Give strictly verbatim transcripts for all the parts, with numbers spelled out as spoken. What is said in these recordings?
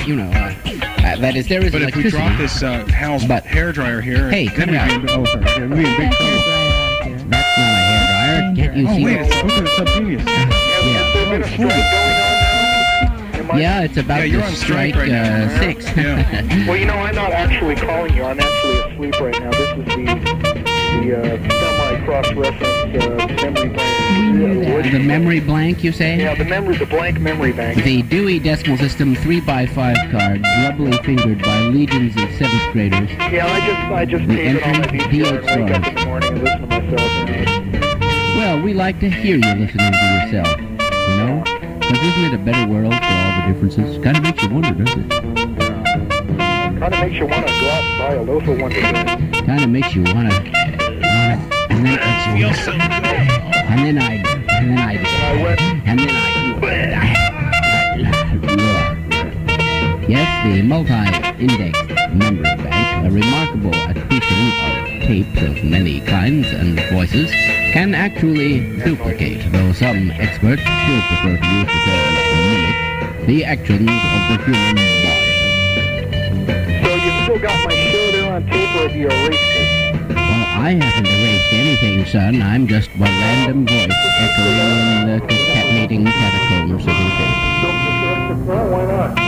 you know, uh, uh, that is, there is But if we electricity. drop this uh, Hal's But- hair dryer here, Hey, then cut we'd it out. be in, oh, sorry, yeah, we'd be in big trouble. That's not a hairdryer. Can't you Oh, see? wait, it's, look at the subgenius. Yeah. Yeah, it's about Yeah, you're to on strike strike right now. uh, six. Yeah. Well, you know, I'm not actually calling you. I'm actually asleep right now. This is the the uh, semi-cross-reference uh, memory bank. The memory blank, you say? Yeah, the memory, the blank memory bank. The Dewey Decimal System three by five card, doubly fingered by legions of seventh graders. Yeah, I just I just The paid it on my entry, V C R. D H I wake up stars. in the morning and listen to myself. Well, we like to hear you listening to yourself, you know? Because isn't it a better world for all the differences? Kind of makes you wonder, doesn't it? Kind of makes you want to go out and buy a loaf of Wonder Bread. Kind of makes you want to... And then it makes you Feels so good. And then I... And then I... I went, And then I... Yes, the multi-indexed memory bank, a remarkable accretion of tapes of many kinds and voices, can actually duplicate, though some experts still prefer to use the term mimic, the actions of the human body. so you still got my show there on tape, or have you erased it? Well, I haven't erased anything, son. I'm just a random voice echoing in the cat-mating catacombs of the day. Well, why not?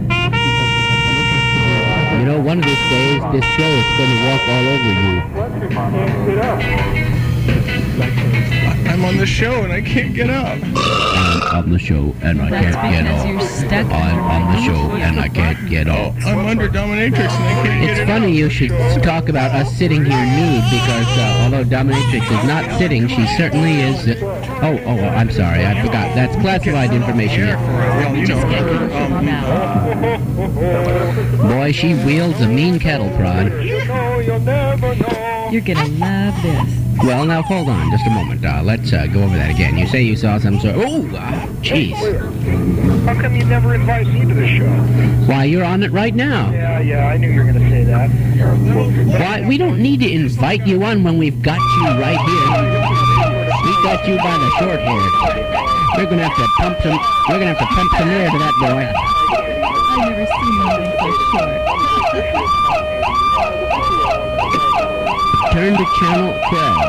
You know, one of these days, this show is going to walk all over you. Can't get up. I'm on the show and I can't get up. I'm on the show and I That's can't get because off. you're stuck. I'm on the show and I can't get off. I'm under dominatrix and I can't get It's it funny out. you should talk about us sitting here nude because uh, although Dominatrix is not sitting, she certainly is. Uh, oh, oh, well, I'm sorry, I forgot. That's classified information. Hair for a, well, you know, her, um, Boy, she wields a mean kettle prod. You know, you'll never know. You're gonna love this. Well, now hold on just a moment. Uh, let's uh, go over that again. You say you saw some sort. Oh, uh, jeez. How come you never invite me to the show? Why, you're on it right now. Yeah, yeah, I knew you were going to say that. Why, we don't need to invite you on when we've got you right here. We got you by the short hair. We're gonna have to pump some. We're gonna have to pump some air to that boy. I've never seen anything so short. Turn to channel twelve.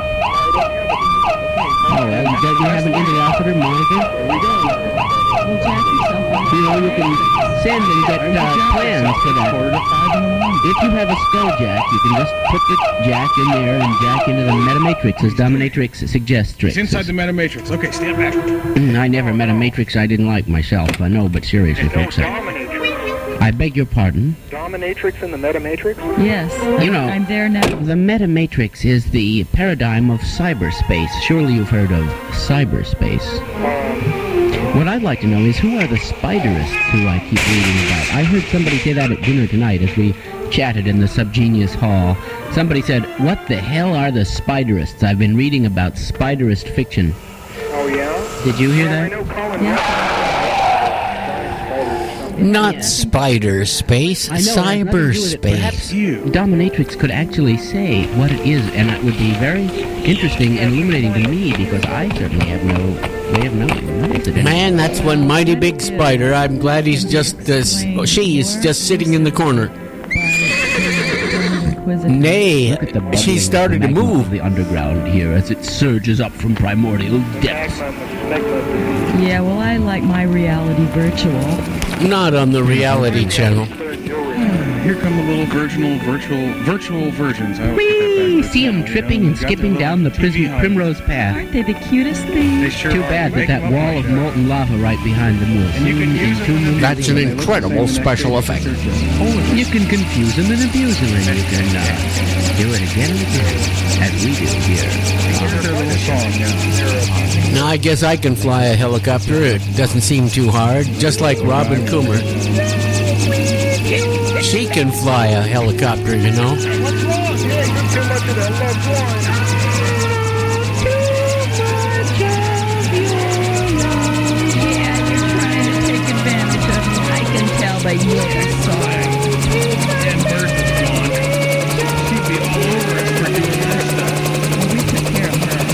Oh, well, do you have an interlocutor monitor? Well, jack yourself up. You know, you can send and get uh, plans for that. If you have a skull jack, you can just put the jack in there and jack into the Metamatrix, as Dominatrix suggests. it's inside the Metamatrix. Okay, stand back. I never met a Matrix I didn't like myself. I know, but seriously, No, folks, I, Dominatrix. I beg your pardon. Dominatrix and the Metamatrix? Yes, You know- I'm there now. The Metamatrix is the paradigm of cyberspace. Surely you've heard of cyberspace. Um, What I'd like to know is who are the spiderists who I keep reading about? I heard somebody say that at dinner tonight as we chatted in the Subgenius Hall. Somebody said, what the hell are the spiderists? I've been reading about spiderist fiction. oh, yeah? Did you hear I that? know Colin Yeah. Not Yeah. spider space, I know, it has nothing to do with it. Perhaps cyberspace. You. Dominatrix could actually say what it is, and it would be very interesting and illuminating to me because I certainly have no way of knowing. What is it? Man, that's one mighty big spider. I'm glad he's just, uh, s- oh, she is just sitting in the corner. Nay, Look at the bubbling she started to magma of move. the underground here as it surges up from primordial depths. Yeah, well, I like my reality virtual. Not on the reality channel. Here come the little virginal, virtual, virtual virgins. I always get that Whee! backwards. See them Yeah, tripping yeah, and got the skipping little down the T V prism, hide. primrose path. Aren't they the cutest They things? sure Too are. bad that Make that them up wall like of that. molten lava right behind them will And you can soon use them entomb in the them. That's an They look the incredible same the next special day. effect. They're just holy. You can confuse them and abuse them, and you can uh, do it again and again, as we do here. That's their little song, yeah. Now I guess I can fly a helicopter. It doesn't seem too hard. Just like Robin Coomer. She can fly a helicopter, you know. What's wrong? Yeah, you're too much of that love wine. Yeah, you're trying to take advantage of me. I can tell by your song. And Bert is gone. She'd be all over us for doing her stuff. Well, we took care of her.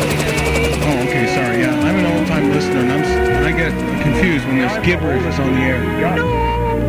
Oh, okay, sorry, yeah. I'm an old-time listener, and I'm, s- I get confused when this gibberish is on the air. there. Got it.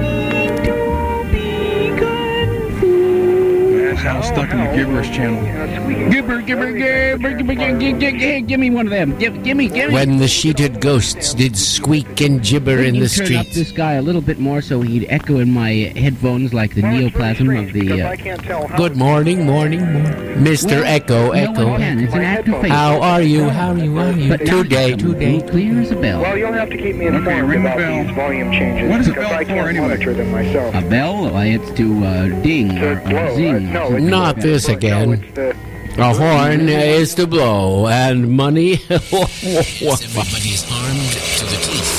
That's how stuck in the gibberish channel. Gibber, gibber, gibber, gibber, gibber, gibber, give me one of them. Give, give me, give me. When the sheeted ghosts did squeak and gibber in you the turn up streets. this guy a little bit more so he'd echo in my headphones like the neoplasm of the. Uh, Good morning, morning, morning. Mister well, Echo, no Echo. one can. It's an act of faith. How are you? How are you? How are you? But now Today, it's today. clear as a bell. Well, you'll have to keep me informed Okay, ring the about bell. these volume changes. What is a because bell I for, can't anyway? monitor them myself. A bell? Why, it's to uh, ding To or, blow. or zing. Uh, no, or it's something Not like that. this No, again. it's the, A horn is to blow, and money. Everybody's armed to the teeth.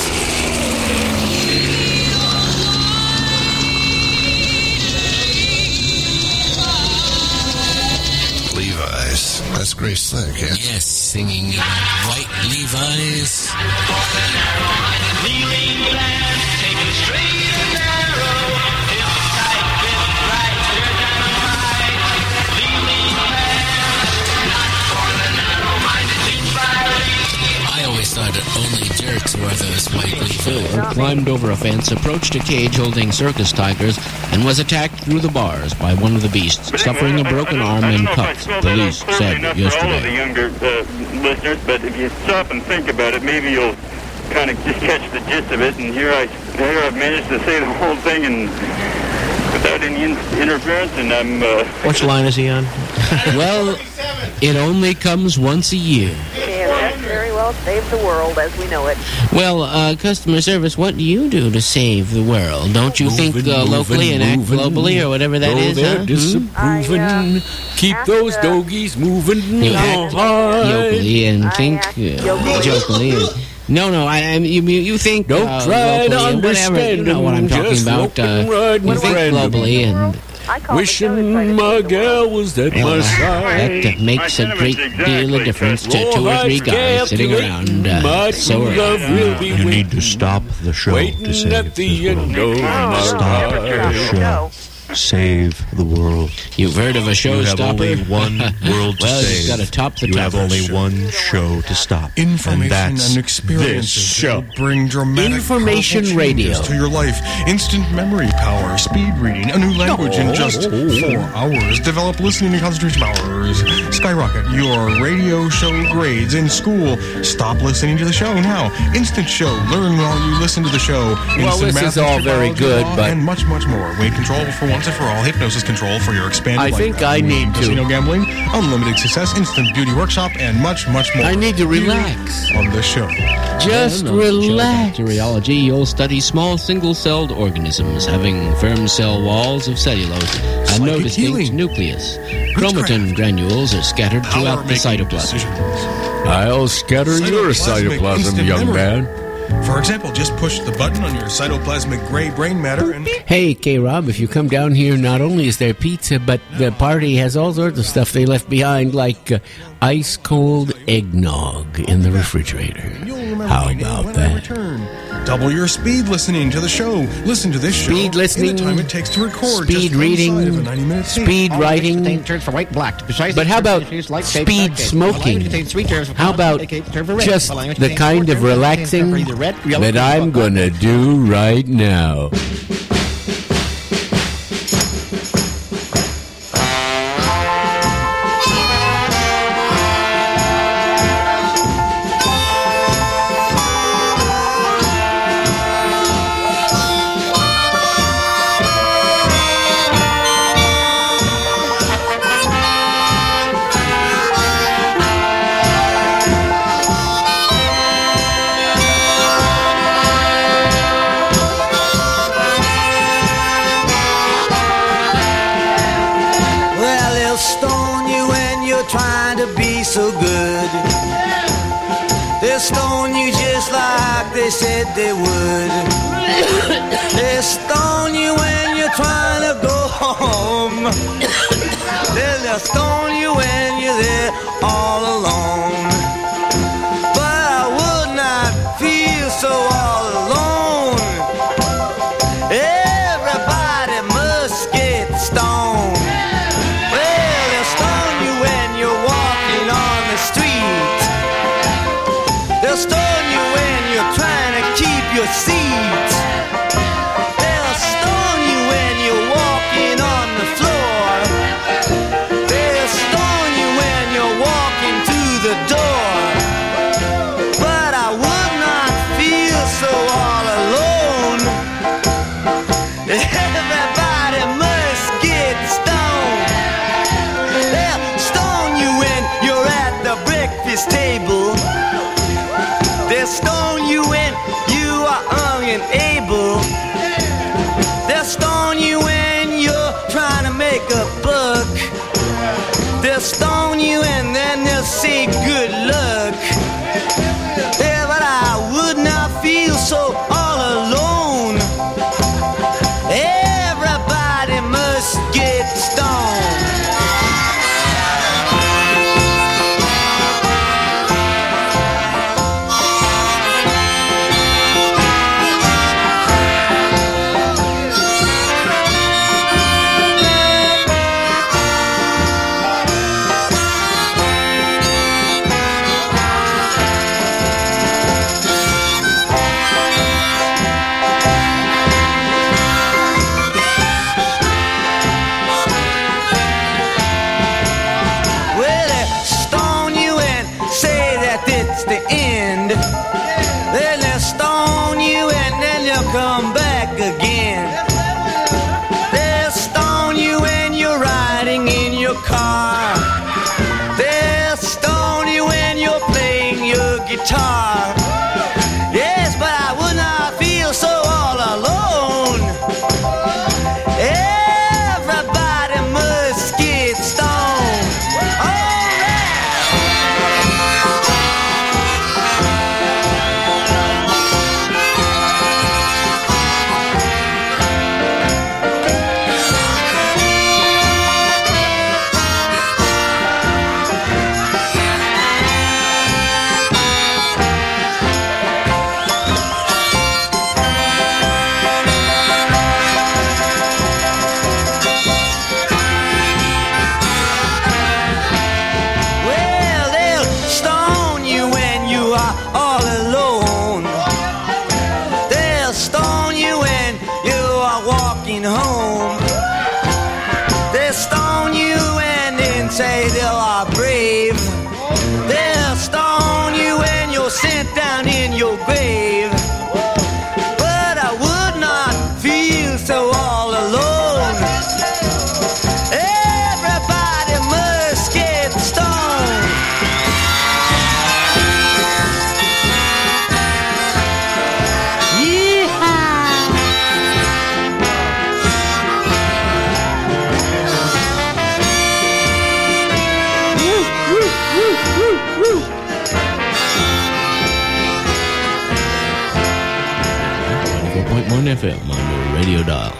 Levi's. That's Grace Slick, yeah? Yes, singing about white Levi's. I always thought that only jerks wore those white Levi's. Climbed over a fence, approached a cage holding circus tigers, and was attacked through the bars by one of the beasts, suffering a broken arm and cuts, police said not for all of the yesterday. younger uh, listeners, but if you stop and think about it, maybe you'll kind of just catch the gist of it. And here I, here I've managed to say the whole thing and without any in- interference, and I'm. Uh, Which line is he on? Well, it only comes once a year. And that's very well saved the world as we know it. Well, uh, customer service, what do you do to save the world? Don't you think uh, locally and act globally or whatever that is, huh? Hmm? disapproving. I, uh, Keep act, those uh, doggies moving. You act hard. yokely and I think act uh, yokely. jokely. and- No, no, I, I you, you think Don't uh, try to locally and whatever. You understand know what I'm them, talking just about. look Uh, and ride you and think friend 'em. globally and I call the show to try Wishing to my save the gal world. was at well, my uh, side. that uh, makes a great deal of difference to two or three guys sitting around uh, My so true love around. will be You need to waiting, stop the show to waiting save at the this end world. of my Stop ride. the show. Save the world. You've heard of a You have showstopper? only one world to well, save. you've got to top the you top. have only one show to stop. Information and that's and experiences this show. that bring dramatic Information powerful radio. changes to your life. Instant memory power, speed reading, a new language in just four hours. Develop listening and concentration powers. Skyrocket your radio show grades in school. Stop listening to the show now. Instant show. Learn while you listen to the show. Well, Instant this math, is all history, very biology, good, law, but- and much, much more. Weight control for once and for all. Hypnosis control for your expanded I life think now. I need to- Casino gambling, unlimited success, instant beauty workshop, and much, much more. I need to relax. On this show. Just Well, no, show relax. Bacteriology, you'll study small single-celled organisms having firm cell walls of cellulose and no Psychic distinct healing. nucleus. Chromatin granules are scattered throughout the Power-making cytoplasm. decisions. I'll scatter your Cytoplasmic cytoplasm, instant young memory. man. For example, just push the button on your cytoplasmic gray brain matter and Hey, K-Rob, if you come down here, not only is there pizza, but the party has all sorts of stuff they left behind, like uh, ice-cold eggnog in the refrigerator. you'll remember How my name about when I that? return. Double your speed listening to the show. Listen to this show Speed listening, in the time it takes to record. speed just reading, inside of a ninety minute tape. speed writing. for white, black. But how about speed smoking? How about just the kind of relaxing that I'm gonna do right now? Well, they'll stone you when you're trying to be so good. They'll stone you just like they said they would. They'll stone you when you're trying to go home. Then they'll stone you when you're there all alone. But I would not feel so all alone. Everybody must get stoned. Well, they'll stone you when you're walking on the street. They'll stone you when you're trying to keep your seat. say good luck. Yeah, but I would not feel so all alone. Everybody must get stoned. Come back again. They'll stone you when you're riding in your car. They'll stone you when you're playing your guitar. Yes, but I would not feel so all alone. Everybody must get stoned. Home. They'll stone you and then say they are brave. They'll stone you when you're sent down in your grave. But I would not feel so all alone. Everybody must get stoned. one F M on your radio dial.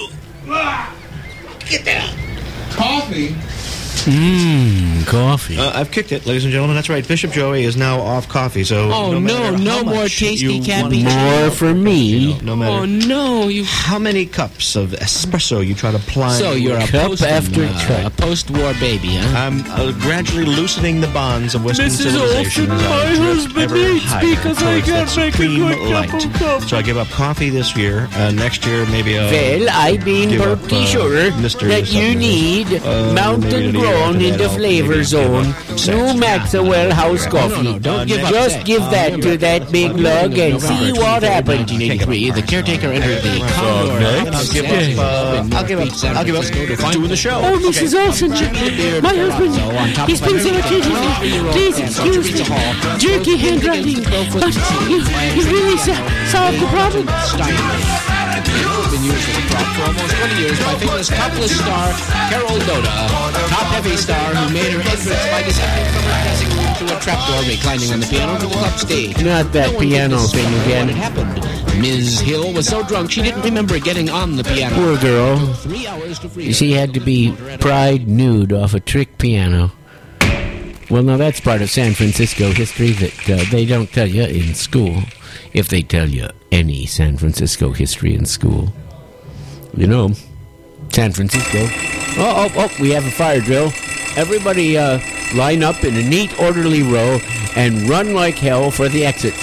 Get down. Coffee. Mmm, coffee. Uh, I've kicked it, ladies and gentlemen. That's right. Bishop Joey is now off coffee. So oh no, no, no more tasty cappuccino. More for me. No, no matter. Oh no, you. How many cups of espresso you try to apply? So you're a cup post after uh, cup. a post-war baby, huh? I'm uh, gradually loosening the bonds of Western Missus civilization. Olsen, as I my drift husband ever hates higher because I towards that can't make a supreme good cup light. of coffee. So I give up coffee this year. Uh, next year, maybe. Uh, Well, I've been give up, pretty uh, sure Mister that you something. need Uh, mountain maybe the year grown after in that, the I'll flavor maybe zone, give up New sex. Maxwell House Coffee. No, no, no, don't give up Just sex. give Uh, that remember, to that big lug and see what happens. nineteen eighty-three, the caretaker entered the Commodore. I'll give up. Uh, I'll give up. I'll give up doing the show. Oh, Missus Olsen, my husband, he's been so attentive. Please excuse the jerky handwriting, but you, you really so- solved the problem. Been used as a prop for almost twenty years by famous topless star Carol Doda, top-heavy star who made her entrance by descending from her dressing room through a trapdoor, reclining on the piano to the club stage. Not that No one piano could thing discover again. What had happened? Miz Hill was so drunk she didn't remember getting on the piano. Poor girl. Three hours to freedom. She had to be pried nude off a trick piano. Well, now that's part of San Francisco history that uh, they don't tell you in school, if they tell you any San Francisco history in school. You know, San Francisco. Oh, oh, oh, we have a fire drill. Everybody uh, line up in a neat, orderly row and run like hell for the exits.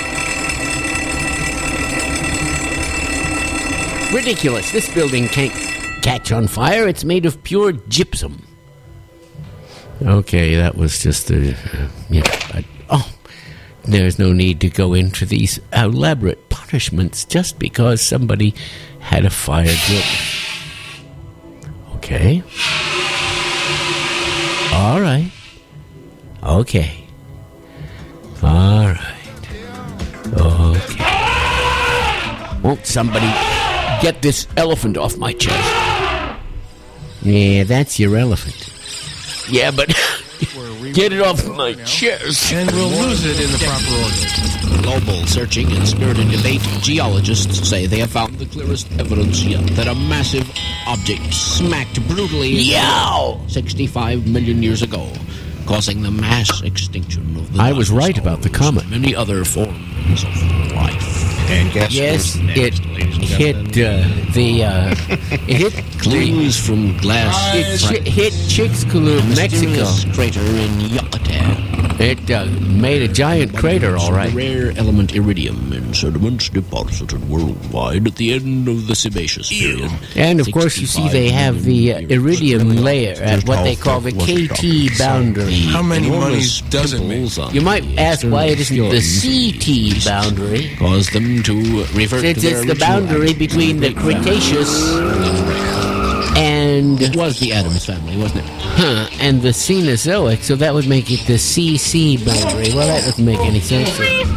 Ridiculous. This building can't catch on fire. It's made of pure gypsum. Okay, that was just a... Uh, yeah, I, oh, there's no need to go into these elaborate punishments just because somebody had a fire drill. Okay. All right. Okay. All right. Okay. Won't somebody get this elephant off my chest? Yeah, that's your elephant. Yeah, but Get it off my chest. And we'll lose it in the proper order. Global searching and spirited debate, geologists say they have found the clearest evidence yet that a massive object smacked brutally Yow! sixty-five million years ago, causing the mass extinction of the I was right about the comet. and many other forms of life. And guess Yes, who's it next, hit uh, the. Uh, it hit Clues from glass. It chi- hit Chicxulub, Mexico. Mysterious crater in Yucatan. It uh, made a giant crater, all right. The rare element iridium in sediments deposited worldwide at the end of the Sebaceous period. And of course, you see they have the uh, iridium layer at what they call the K T boundary. How many Enormous monies does it make? pimples on You might ask why it isn't the C T skeletons boundary. cause them to revert Since to their it's the original boundary habitat. between the Cretaceous and It was the Addams family, wasn't it? huh, and the Cenozoic, so that would make it the C C boundary. Well, that doesn't make any sense.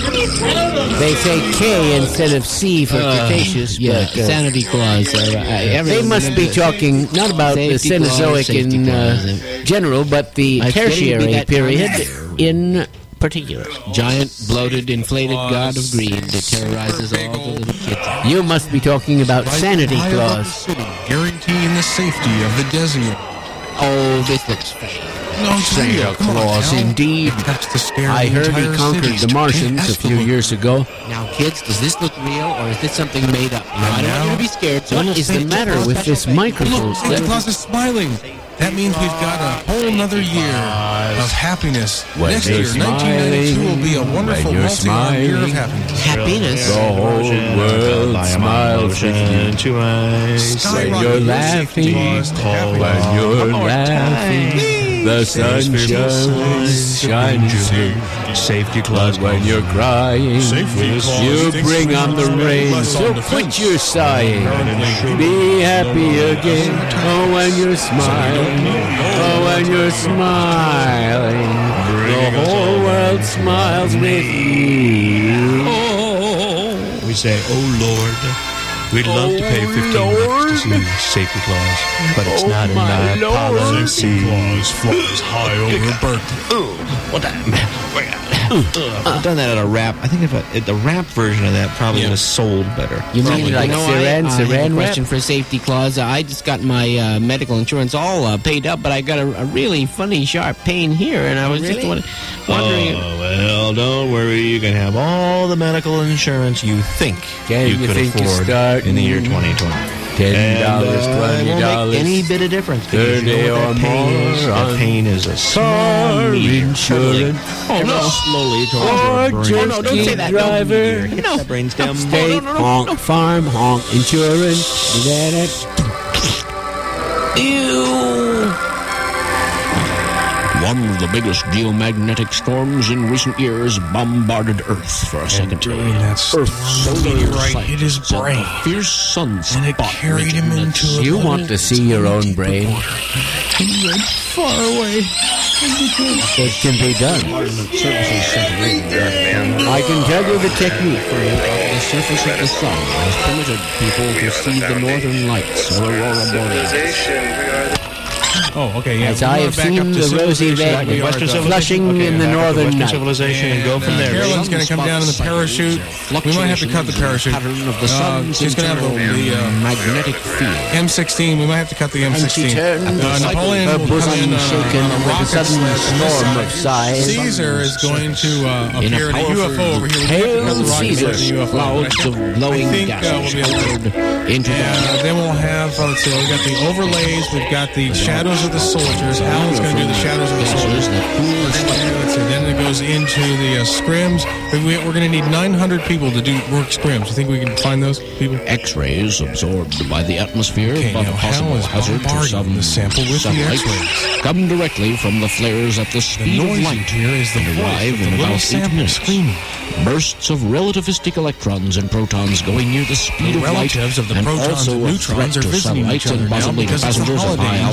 They say K instead of C for Cretaceous, Yeah, but uh, sanity clause. Uh, uh, they must be talking not about the Safety clause, Cenozoic safety in uh, clause. general, but the It's getting to be Tertiary that period time. in particular. Giant, bloated, inflated god of greed that terrorizes all the little kids. You must be talking about sanity High above the clause. city, guaranteeing the safety of the desert. Oh, this looks fake. No, it's Santa real. Come on, Claus, Al. indeed. That's to scare I the heard he entire conquered city. the Martians It a has to few look- years ago. Now, kids, does this look real or is this something made up? You know, I don't want you to be scared. So What I'm is the gonna say- matter with this microphone? Look, Santa Claus is smiling. That means we've got a whole nother year of happiness. When Next you're year, nineteen ninety-two, will be a smiling, wonderful when you're multi-year year of smiling. happiness. Happiness. The whole world smiles with you. to eyes. Skyrocket When you're your laughing, safety clause to happiness. when you're laughing, the sun shines, shining through. Safety clause. But when you're crying, Safety clause you thinks bring we on the spend rain. less So on quit defense. your sighing. Be happy again. Oh, when you're smiling. Oh, when you're smiling. The whole world smiles with you. We say, oh Lord, we'd love to pay fifteen bucks to see safety clause, but it's Oh, not in my our Lord. policy. Claus flies high over Berkeley. What the? I've done that at a rap. I think if I, the rap version of that probably would have sold better. You mean like You know, Saran, I, I have a Saran wrap? question for safety clause. I just got my uh, medical insurance all uh, paid up, but I got a, a really funny sharp pain here, and I was just wondering. wondering Oh, well, don't worry. You can have all the medical insurance you think Can you you could think you afford start in the year twenty twenty. Ten dollars, And, uh, twenty it won't dollars, make any bit of difference. because you thirty know what or that pain is? more That on pain is a car small meter. insurance. Oh no! Slowly towards Or your brain. just Oh, no, don't say keep that. Don't driver. You know, That brainstem. State, no, no, honk, no. farm, honk, insurance. That it. Ew. One of the biggest geomagnetic storms in recent years bombarded Earth for a second time. During that storm, Earth's the solar meteorite site hit his sent a brain. fierce sunspot And it carried him right in into its a You want to see your own brain? far away. It can be done. I can tell you the technique. The surface of the sun has permitted people to see the northern lights or aurora borealis. Oh, okay, yeah. As we I wanna have back seen up to the rosy civilization red like we are Western done. flushing civilization? in the Okay, back to northern Western night. civilization and go from And, uh, there. Carolyn's going to come down in the parachute. We might have to cut the parachute. Pattern of the Uh, sun's she's going to have the, the uh, magnetic field. M sixteen. We might have to cut the M And she sixteen. turned, Uh, Napoleon her will come bosom in uh, shaken on a with a rocket sudden sled from this storm side. of sighs. Caesar is going to uh, In a appear in a U F O powerful over here. We Hail have to cut the rocket Caesar. sled in the U F O. Clouds of glowing I think uh, gases we'll be able to. poured into And uh, the then we'll have, uh, let's see, we've got the overlays, we've got the shadows of the soldiers. Alan's going to do the shadows of the gases soldiers. that cool the Let's sun. see, let's see. Then it goes into the uh, scrims. We, we, we're going to need nine hundred people to do work scrims. You think we can find those people? X-rays absorbed by the atmosphere Okay, above now a possible Hal is hazard to bombarding some the sample with the sunlight X-rays. come directly from the flares at the The speed of noise light here is the and voice arrive of in the little about eight sample minutes. screaming. Bursts of relativistic electrons and protons going near the speed The of light relatives of the and protons also and a neutrons threat are to visiting satellites each other and now possibly to because it's a passengers of holiday high inside altitude the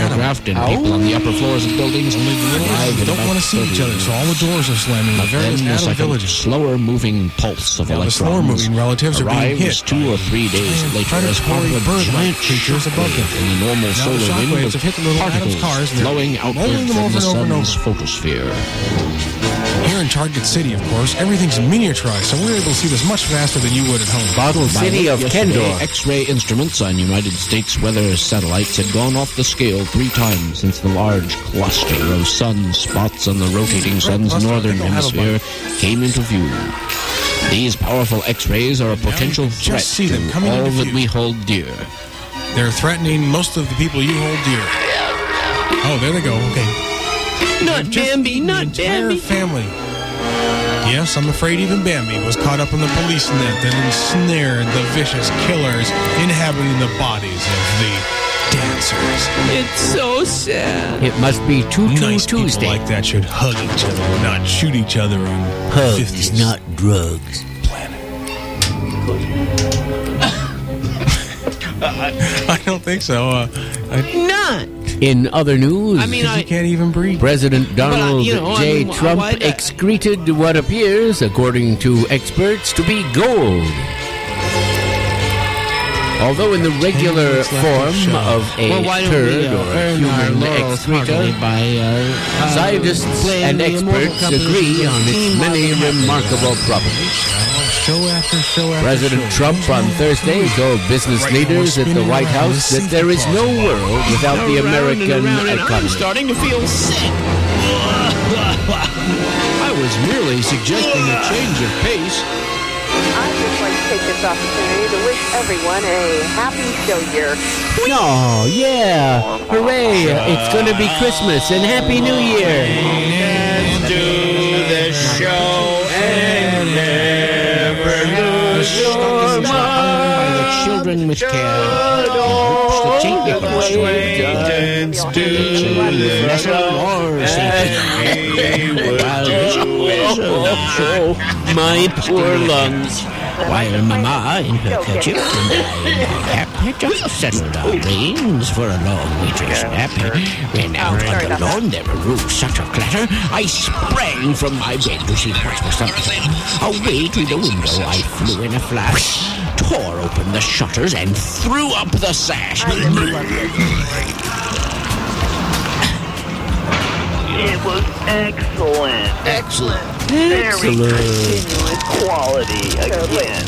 aircraft and people on the upper floors of buildings. Only the little arrive ones at don't about want to see each other, so all the doors are slamming. The But various then the atom second villages. slower moving pulse of Yeah, the electrons slower-moving relatives are being arrives hit two or three days giant later as part of predatory a bird-like giant creatures above them. shockwave in the normal Now the solar wind shockwaves with have hit the little particles atoms' cars and they're flowing rolling outward them from over the and over and sun's photosphere. Here in Target City, of course, everything's miniaturized, so we're able to see this much faster than you would at home. Bottle By City late of yesterday, Kendor. X-ray instruments on United States weather satellites had gone off the scale three times since the large cluster of sunspots on the rotating sun's northern hemisphere came into view. These powerful X-rays are a potential just threat see them to coming all into that view. we hold dear. They're threatening most of the people you hold dear. Oh, there they go. Okay. Not Bambi, The not entire Bambi. family. Yes, I'm afraid even Bambi was caught up in the police net that ensnared the vicious killers inhabiting the bodies of the dancers. It's so sad. It must be Tutu Nice people Tuesday. like that should hug each other, not shoot each other on fifties. Hugs, not drugs. I don't think so. Uh, I, Not. In other news, I mean, I. you can't even breathe. President Donald you know, I J. mean, why- Trump why that- excreted what appears, according to experts, to be gold. Although in the regular minutes left of form show. of a Well, why don't turd we uh, or a earn our human laurels heartily excreta, by uh, uh, scientists playing and the immortal experts composition agree of on its Team many Marvin Happy. remarkable properties. Show after show after President show. Trump on Thursday told business Right now, leaders we're at the spinning White around House this that there is safety no puzzle. world without the Around American and around, and I'm economy. starting to feel sick. I was merely suggesting a change of pace. I'd just like to take this opportunity to wish everyone a happy show year. Oh, yeah. Hooray. It's going to be Christmas and Happy New Year. Do the show and never lose your mind. By the children with care. The change Acquaintance to the Oh, my poor lungs. While Mama in her kerchief and I in my cap had just settled our reins for a long winter's nap, when out on the lawn there grew such a clatter, I sprang from my bed to see what was the matter. Away to the window I flew in a flash, tore open the shutters and threw up the sash. It was excellent. Excellent. Very continuous quality again.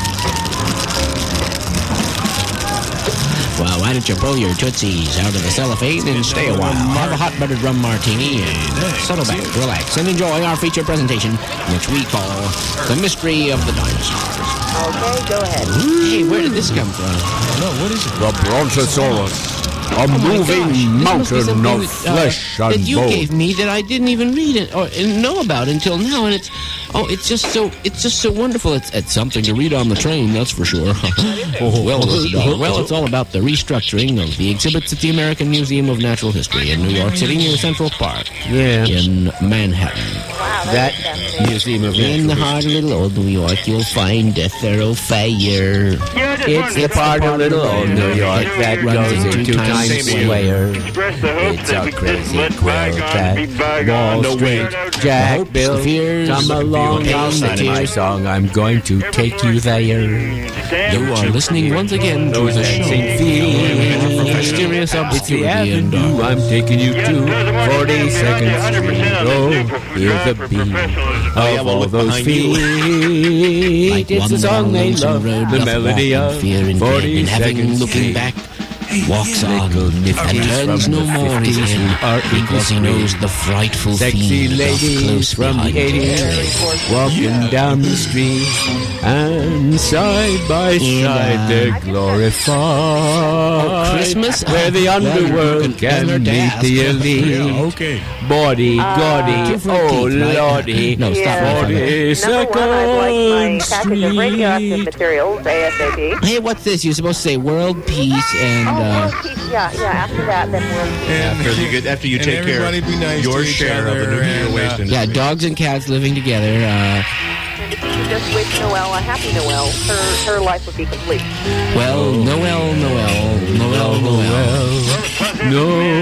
Well, why don't you pull your tootsies out of the cellophane and stay a while? Have a hot buttered rum martini and settle back, relax, and enjoy our feature presentation, which we call The Mystery of the Dinosaurs. Okay, go ahead. Hey, where did this come from? No, what is it? The Brontosaurus. A Oh my moving gosh, this must be mountain something of that, uh, flesh that and you bone. gave me that I didn't even read it or uh, know about until now, and it's oh, it's just so it's just so wonderful. It's, it's something to read on the train, that's for sure. oh, well, it's, well, it's all about the restructuring of the exhibits at the American Museum of Natural History in New York City near Central Park, Yeah. in Manhattan. Wow, That that's Museum of In the Natural heart of little old New York, you'll find a thorough fire. It's the part of little old New York that runs goes into into Times Times Square. Square. Express the hope It's that a we just crazy let quill bygones be that bygones. Wall No Street way. Jack hopes, Bill, the fears, come the along, pain, I'll the sing my tears. song. I'm going to take you there. You are listening once again to Those the show. dancing feet, Mysterious it's the obscurity and avenue dark. I'm taking you to. forty-second Street. Oh, hear the beat of all those feet. Like It's one a song down they lonesome love. road The doth melody walk in of fear and dread, and having forty-second looking Street. back, walks on Little and nifties turns from no the more his fifties head who are because he equal knows free. the frightful Sexy fiend doth ladies close from the behind him. eighties walking down the street, and side by side they're glorified. Oh, Christmas? Where the Well, underworld you can can learn to meet ask. the elite. Yeah, okay. Body, Uh, gaudy, Different oh teeth, right? lordy. No, stop Yeah. right for a minute. Number one, I'd like my forty-second package of radioactive Street. materials ASAP. Hey, what's this? You're supposed to say world peace and Oh, uh, world peace. Yeah, yeah. After that, then we'll. And, After you, get, after you and take care everybody of be nice your to each share of the other nuclear and, waste uh, yeah, industry. dogs and cats living together. Uh, And if you could just wish Noelle a happy Noel, her her life would be complete. well, Noel, Noel, Noel, Noel. Noel,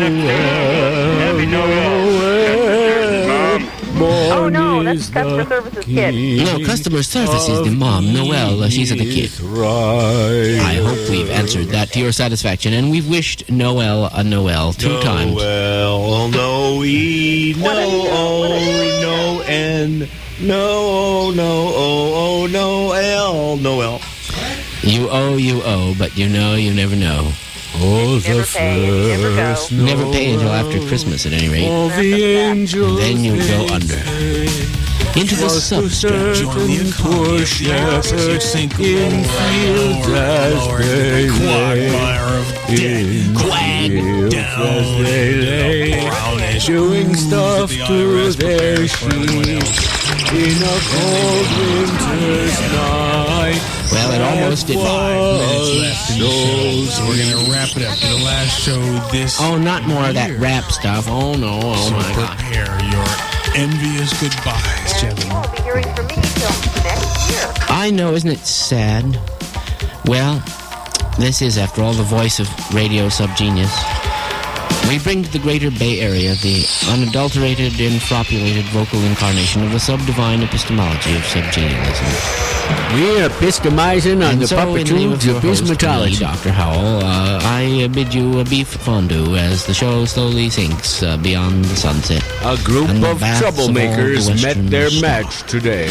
Happy Noel. Oh no, that's customer service's kid. No, customer service is the mom. Noel, uh, she's the kid. I hope we've answered that to your satisfaction, and we've wished Noel a Noel two Noel, times. Noel, no E, no O, no N, no O, no O, O, no L, Noel. You owe, you owe, but you know, you never know. Oh, the never pay, never go. You never pay until after Christmas, at any rate. All the angels And then you go under. Into the substrat. Join the economy of the earth as you sink in fields as they quagmire of dead, quag down they lay, brownish doing stuff that the to I R S their prepares for everyone sheep else. in a cold winter's night. Well, it almost did. Five minutes left in the show, so we're going to wrap it up for the last show this Oh, not more of that rap stuff. Oh, no. Oh, So my God. prepare your envious goodbyes, And you gentlemen. won't be hearing from me till next year. I know, isn't it sad? Well, this is, after all, the voice of Radio Subgenius. We bring to the greater Bay Area the unadulterated and fropulated vocal incarnation of the subdivine epistemology of subgenialism. We're epistomizing on And the so, in the name of puppetry your of host, me, epistemology. Doctor Howell, uh, I bid you a beef fondue as the show slowly sinks uh, beyond the sunset. A group and the of baths of all the troublemakers met western their stars. match today.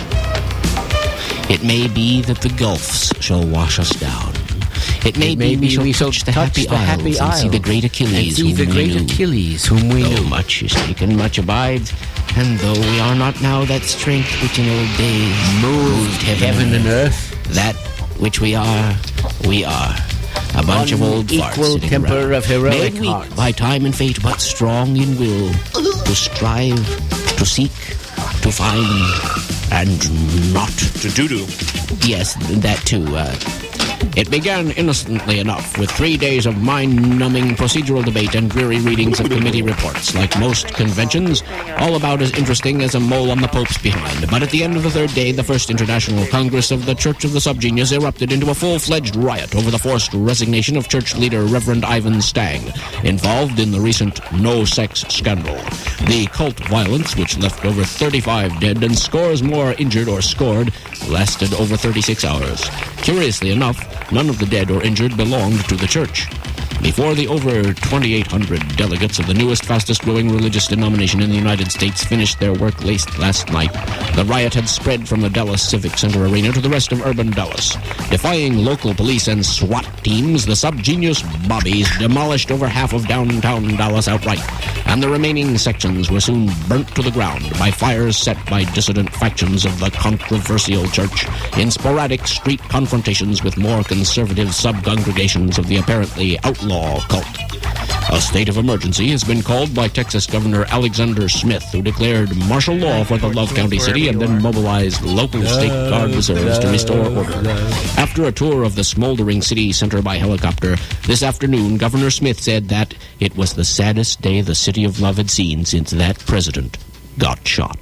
It may be that the gulfs shall wash us down. It may, It may be, be we we shall shall touch the touch happy the isles happy and see the isles great Achilles, and see whom the we great knew. Achilles, whom we Though knew. much is taken, much abides, and though we are not now that strength which in old days moved heaven, Heaven and earth. that which we are, we are. A bunch of old farts Unequal sitting temper around, of heroic made weak hearts. by time and fate, but strong in will, to strive, to seek, to find, and not To doo-doo. Yes, that too. Uh, it began innocently enough with three days of mind-numbing procedural debate and dreary readings of committee reports. Like most conventions, all about as interesting as a mole on the Pope's behind. But at the end of the third day, the First International Congress of the Church of the Subgenius erupted into a full-fledged riot over the forced resignation of church leader Reverend Ivan Stang, involved in the recent no-sex scandal. The cult violence, which left over thirty-five dead and scores more injured or scored, lasted over thirty-six hours. Curiously enough, none of the dead or injured belonged to the church. Before the over twenty-eight hundred delegates of the newest, fastest-growing religious denomination in the United States finished their work last last night, the riot had spread from the Dallas Civic Center arena to the rest of urban Dallas. Defying local police and SWAT teams, the Subgenius Bobbies demolished over half of downtown Dallas outright, and the remaining sections were soon burnt to the ground by fires set by dissident factions of the controversial church in sporadic street confrontations with more conservative sub-congregations of the apparently outlaw cult. A state of emergency has been called by Texas Governor Alexander Smith, who declared martial law for the Love County city and then mobilized local state guard reserves to restore order. After a tour of the smoldering city center by helicopter, this afternoon, Governor Smith said that it was the saddest day the city of love had seen since that president got shot.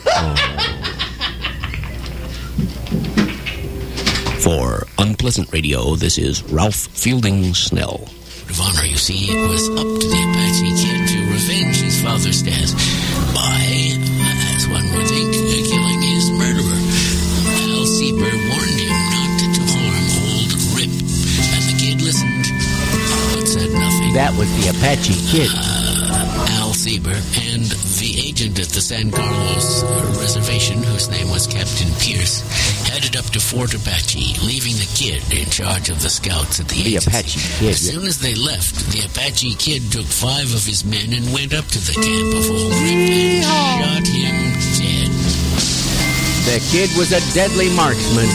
For Unpleasant Radio, this is Ralph Fielding Snell. Of honor, you see, it was up to the Apache Kid to revenge his father's death by, as one would think, killing his murderer. Al Sieber warned him not to harm old Rip, and the kid listened, but said nothing. That was the Apache Kid. Uh, Al Sieber and the agent at the San Carlos reservation, whose name was Captain Pierce, headed up to Fort Apache, leaving the kid in charge of the scouts at the, The agency. Apache Kid. As soon as they left, the Apache Kid took five of his men and went up to the camp of old Rip and shot him dead. The kid was a deadly marksman.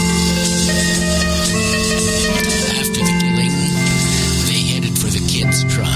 After the killing, they headed for the kid's tribe.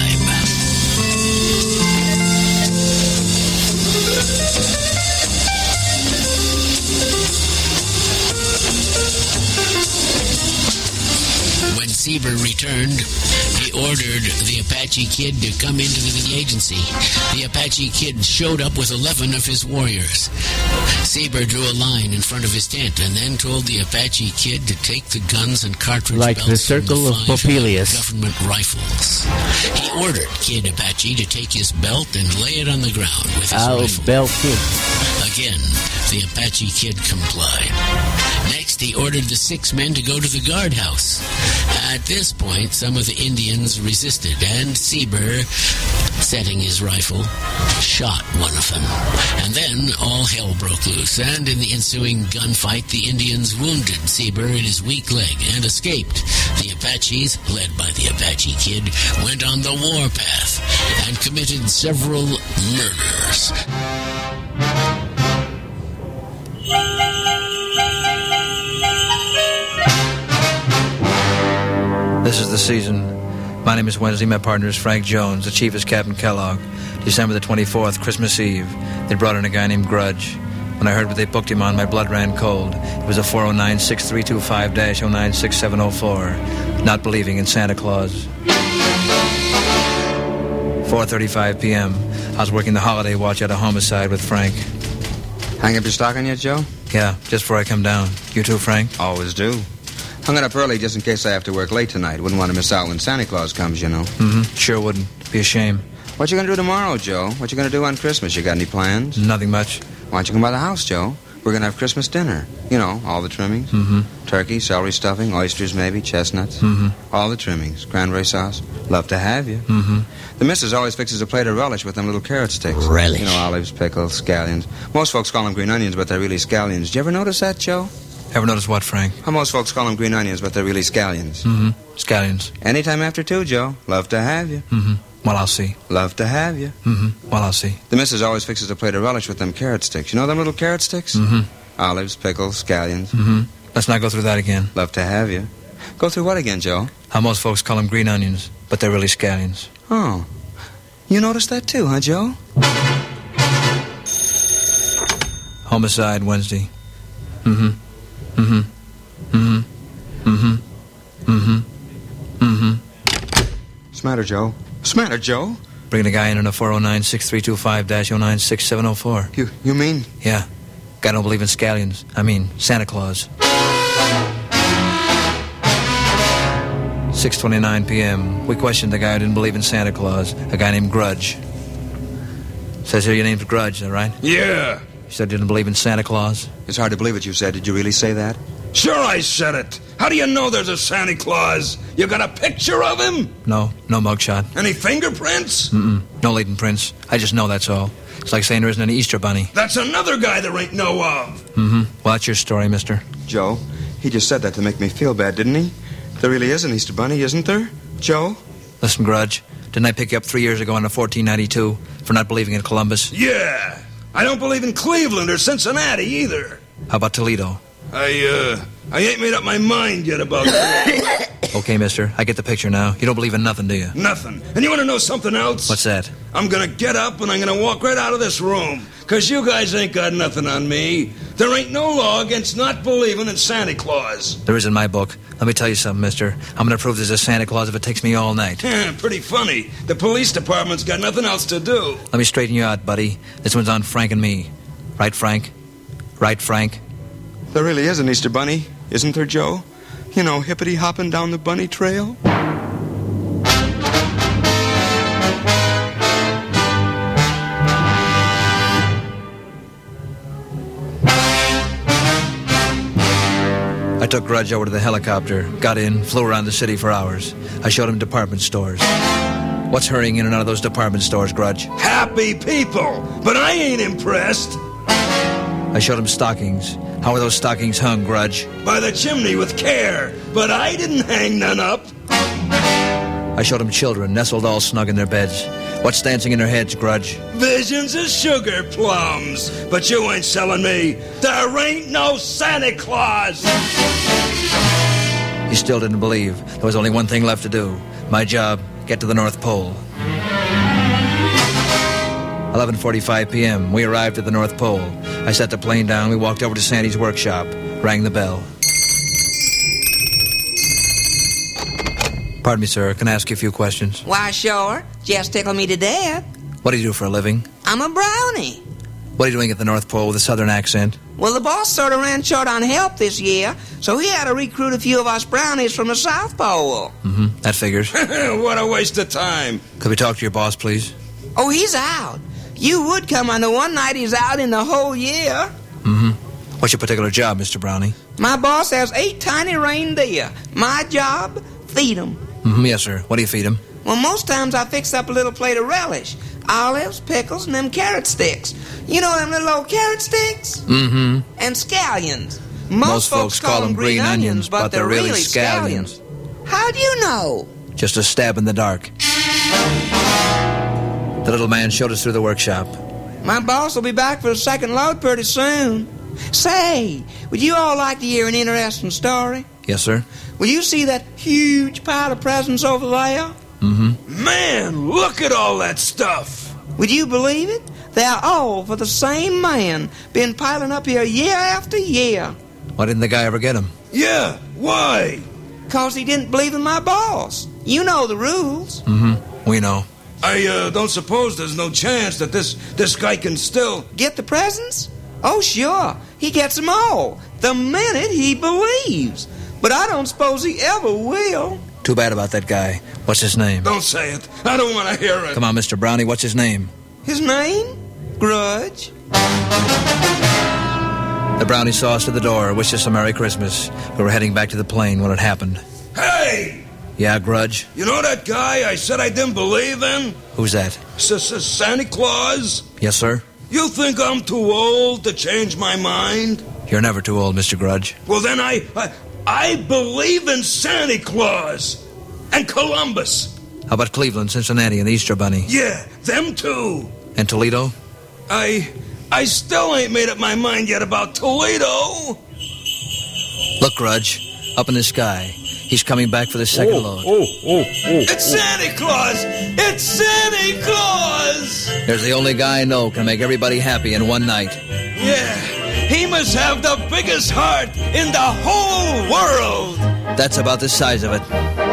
When Sieber Sieber returned, he ordered the Apache Kid to come into the agency. The Apache Kid showed up with eleven of his warriors. Sieber drew a line in front of his tent and then told the Apache Kid to take the guns and cartridge like belts the circle from of the five Popelius. government rifles. He ordered Kid Apache to take his belt and lay it on the ground with his I'll rifle. belt him. Again, the Apache Kid complied. Next, he ordered the six men to go to the guardhouse. At this point, some of the Indians resisted, and Sieber, setting his rifle, shot one of them. And then all hell broke loose, and in the ensuing gunfight, the Indians wounded Sieber in his weak leg and escaped. The Apaches, led by the Apache Kid, went on the warpath and committed several murders. This is the season. My name is Wednesday. My partner is Frank Jones. The chief is Captain Kellogg. December the twenty-fourth, Christmas Eve. They brought in a guy named Grudge. When I heard what they booked him on, my blood ran cold. It was a four oh nine, six three two five, oh nine six seven oh four. Not believing in Santa Claus. four thirty-five p.m. I was working the holiday watch at a homicide with Frank. Hang up your stocking yet, Joe? Yeah, just before I come down. You too, Frank? Always do. Hung it up early just in case I have to work late tonight. Wouldn't want to miss out when Santa Claus comes, you know. Mm-hmm. Sure wouldn't. Be a shame. What you gonna do tomorrow, Joe? What you gonna do on Christmas? You got any plans? Nothing much. Why don't you come by the house, Joe? We're gonna have Christmas dinner. You know, all the trimmings. Mm-hmm. Turkey, celery stuffing, oysters maybe, chestnuts. Mm-hmm. All the trimmings. Cranberry sauce. Love to have you. Mm-hmm. The missus always fixes a plate of relish with them little carrot sticks. Relish. You know, olives, pickles, scallions. Most folks call them green onions, but they're really scallions. Did you ever notice that, Joe? Ever notice what, Frank? How most folks call them green onions, but they're really scallions. Mm-hmm. Scallions. Anytime after two, Joe. Love to have you. Mm-hmm. Well, I'll see. Love to have you. Mm-hmm. Well, I'll see. The missus always fixes a plate of relish with them carrot sticks. You know them little carrot sticks? Mm-hmm. Olives, pickles, scallions. Mm-hmm. Let's not go through that again. Love to have you. Go through what again, Joe? How most folks call them green onions, but they're really scallions. Oh. You noticed that too, huh, Joe? Homicide Wednesday. Mm-hmm. Mm-hmm. Mm-hmm. Mm-hmm. Mm-hmm. Mm-hmm. What's the matter, Joe? What's the matter, Joe? Bringing a guy in on a four oh nine, six three two five, oh nine six seven oh four. You you mean? Yeah. Guy don't believe in scallions. I mean, Santa Claus. six twenty-nine p.m. We questioned the guy who didn't believe in Santa Claus, a guy named Grudge. Says here your name's Grudge, is that right? Yeah. You said you didn't believe in Santa Claus? It's hard to believe what you said. Did you really say that? Sure I said it. How do you know there's a Santa Claus? You got a picture of him? No, no mugshot. Any fingerprints? Mm-mm. No leading prints. I just know that's all. It's like saying there isn't any Easter Bunny. That's another guy there ain't no of. Mm-hmm. Well, that's your story, mister. Joe, he just said that to make me feel bad, didn't he? There really is an Easter Bunny, isn't there? Joe? Listen, Grudge, didn't I pick you up three years ago in a fourteen ninety-two for not believing in Columbus? Yeah. I don't believe in Cleveland or Cincinnati either. How about Toledo? I, uh, I ain't made up my mind yet about that. Okay, mister, I get the picture now. You don't believe in nothing, do you? Nothing. And you want to know something else? What's that? I'm gonna get up and I'm gonna walk right out of this room. Because you guys ain't got nothing on me. There ain't no law against not believing in Santa Claus. There is in my book. Let me tell you something, mister. I'm gonna prove there's a Santa Claus if it takes me all night. Yeah, pretty funny. The police department's got nothing else to do. Let me straighten you out, buddy. This one's on Frank and me. Right, Frank? Right, Frank? There really is an Easter Bunny, isn't there, Joe? You know, hippity-hopping down the bunny trail. I took Grudge over to the helicopter, got in, flew around the city for hours. I showed him department stores. What's hurrying in and out of those department stores, Grudge? Happy people, but I ain't impressed. I showed him stockings. How are those stockings hung, Grudge? By the chimney with care, but I didn't hang none up. I showed him children nestled all snug in their beds. What's dancing in their heads, Grudge? Visions of sugar plums, but you ain't selling me. There ain't no Santa Claus. He still didn't believe. There was only one thing left to do. My job, get to the North Pole. eleven forty-five p.m. We arrived at the North Pole. I set the plane down. We walked over to Sandy's workshop. Rang the bell. Pardon me, sir. Can I ask you a few questions? Why, sure. Just tickle me to death. What do you do for a living? I'm a brownie. What are you doing at the North Pole with a southern accent? Well, the boss sort of ran short on help this year, so he had to recruit a few of us brownies from the South Pole. Mm-hmm. That figures. What a waste of time. Could we talk to your boss, please? Oh, he's out. You would come on the one night he's out in the whole year. Mm-hmm. What's your particular job, Mister Brownie? My boss has eight tiny reindeer. My job, feed them. Mm-hmm. Yes, sir. What do you feed them? Well, most times I fix up a little plate of relish. Olives, pickles, and them carrot sticks. You know them little old carrot sticks? Mm-hmm. And scallions. Most, Most folks call them green onions, but they're really scallions. How do you know? Just a stab in the dark. The little man showed us through the workshop. My boss will be back for the second load pretty soon. Say, would you all like to hear an interesting story? Yes, sir. Will you see that huge pile of presents over there? Mm-hmm. Man, look at all that stuff. Would you believe it? They're all for the same man. Been piling up here year after year. Why didn't the guy ever get them? Yeah, why? Because he didn't believe in my boss. You know the rules. Mm-hmm. We know. I uh, don't suppose there's no chance that this, this guy can still... Get the presents? Oh, sure. He gets them all. The minute he believes. But I don't suppose he ever will. Too bad about that guy. What's his name? Don't say it. I don't want to hear it. Come on, Mister Brownie. What's his name? His name? Grudge. The Brownie saw us to the door, wished us a Merry Christmas. We were heading back to the plane when it happened. Hey! Yeah, Grudge? You know that guy I said I didn't believe in? Who's that? S-s- Santa Claus? Yes, sir? You think I'm too old to change my mind? You're never too old, Mister Grudge. Well, then I... I, I believe in Santa Claus. And Columbus. How about Cleveland, Cincinnati, and the Easter Bunny? Yeah, them too. And Toledo? I... I still ain't made up my mind yet about Toledo. Look, Grudge. Up in the sky. He's coming back for the second oh, load. Oh, oh, oh. It's Santa Claus! It's Santa Claus! There's the only guy I know can make everybody happy in one night. Yeah, he must have the biggest heart in the whole world. That's about the size of it.